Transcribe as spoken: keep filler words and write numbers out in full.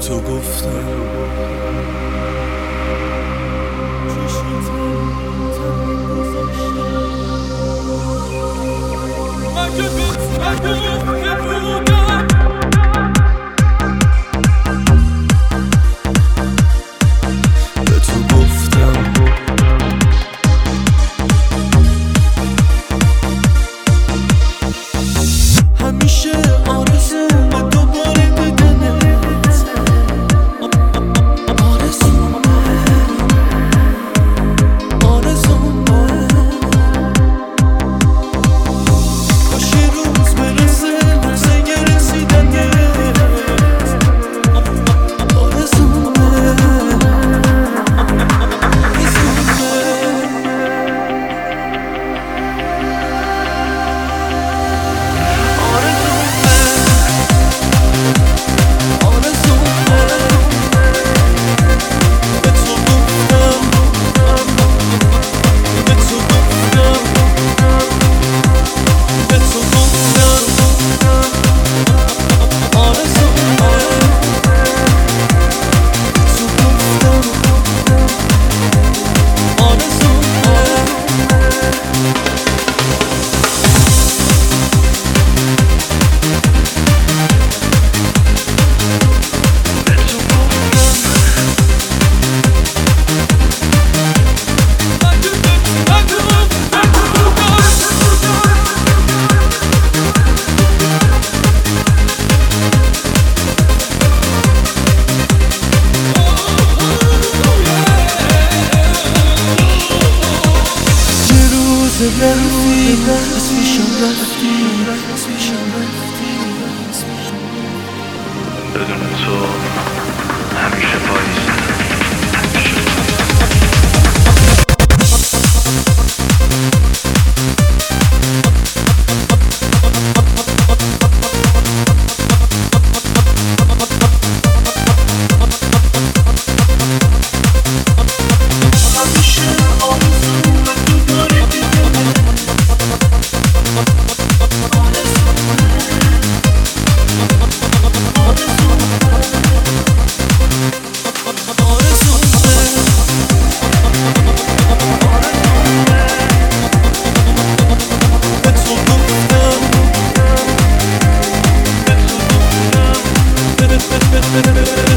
تو گفتم مگه گفت مگه بودم به تو گفتم همیشه آرزومه دوباره دیدنت آرزومه آرزومه کاش یه روز برسه روزه رسیدنت آرزومه رفتی از پیشم رفتی بدون تو همیشه پاییزم We'll be right back.